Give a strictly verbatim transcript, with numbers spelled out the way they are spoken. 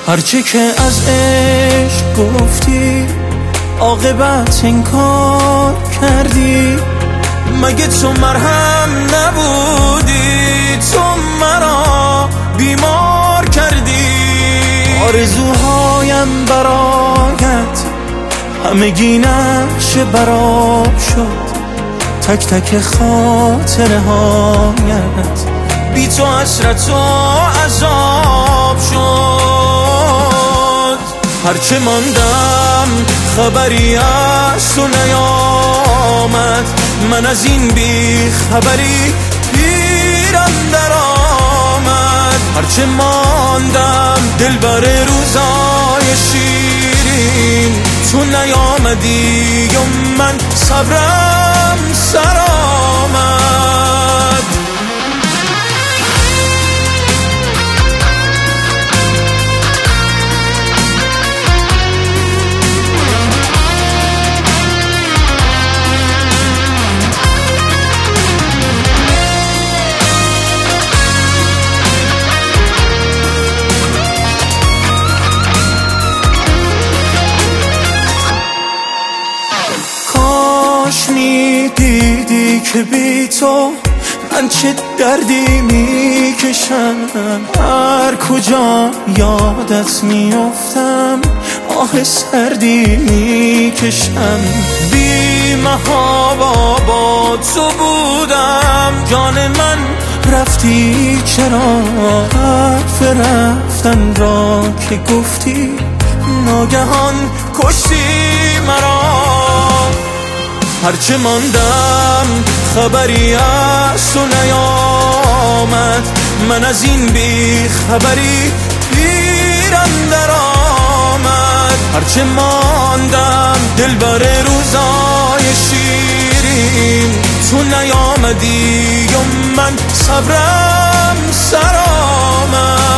هرچه که از عشق گفتی عاقبت انکار کردی. مگه تو مرهم نبودی؟ تو مرا بیمار کردی. آرزوهایم برایت همگی نقش براب شد. تک تک خاطره هایت بی تو حسرت و عذاب شد. هرچه ماندم خبری از تو نیامد. من از این بی خبری پیرم در آمد. هرچه ماندم دل بر روزای شیرین. تو نیامدی و من صبرم سر آمد. کاش میدیدی که بی تو من چه دردی میکشم. هر کجا یادت میافتم آه سردی میکشم. بی محابا با تو بودم جان من رفتی چرا؟ حرف رفتن را که گفتی ناگهان کشتی مرا. هرچه ماندم خبری از تو نیامد. من از این بی خبری پیرم در آمد. هرچه ماندم دل بر روزای شیرین. تو نیامدی و من صبرم سر آمد.